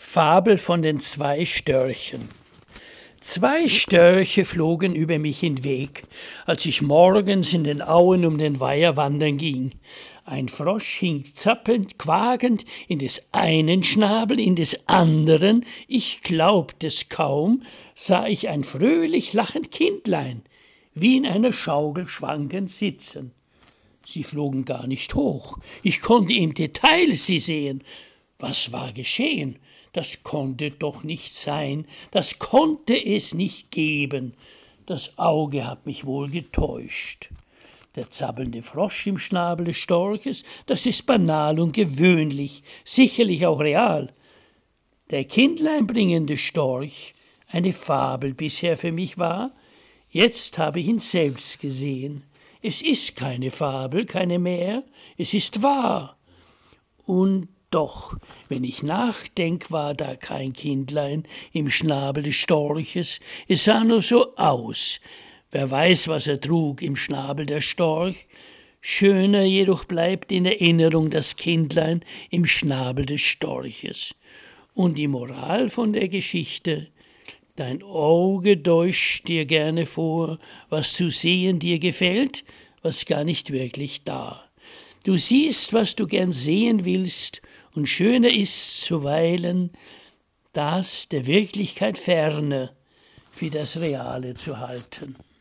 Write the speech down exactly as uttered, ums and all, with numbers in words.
Fabel von den zwei Störchen. Zwei Störche flogen über mich hinweg, als ich morgens in den Auen um den Weiher wandern ging. Ein Frosch hing zappelnd, quakend in des einen Schnabel, in des anderen, ich glaubt es kaum, sah ich ein fröhlich lachend Kindlein, wie in einer Schaukel schwankend sitzen. Sie flogen gar nicht hoch, ich konnte im Detail sie sehen. Was war geschehen? Das konnte doch nicht sein, das konnte es nicht geben. Das Auge hat mich wohl getäuscht. Der zappelnde Frosch im Schnabel des Storches, das ist banal und gewöhnlich, sicherlich auch real. Der Kindlein bringende Storch, eine Fabel bisher für mich war, jetzt habe ich ihn selbst gesehen. Es ist keine Fabel, keine mehr, es ist wahr. Und doch, wenn ich nachdenk, war da kein Kindlein im Schnabel des Storches, es sah nur so aus. Wer weiß, was er trug im Schnabel der Storch. Schöner jedoch bleibt in Erinnerung das Kindlein im Schnabel des Storches. Und die Moral von der Geschichte: Dein Auge täuscht dir gerne vor, was zu sehen dir gefällt, was gar nicht wirklich da. Du siehst, was du gern sehen willst, und schöner ist zuweilen, das der Wirklichkeit ferne, für das Reale zu halten.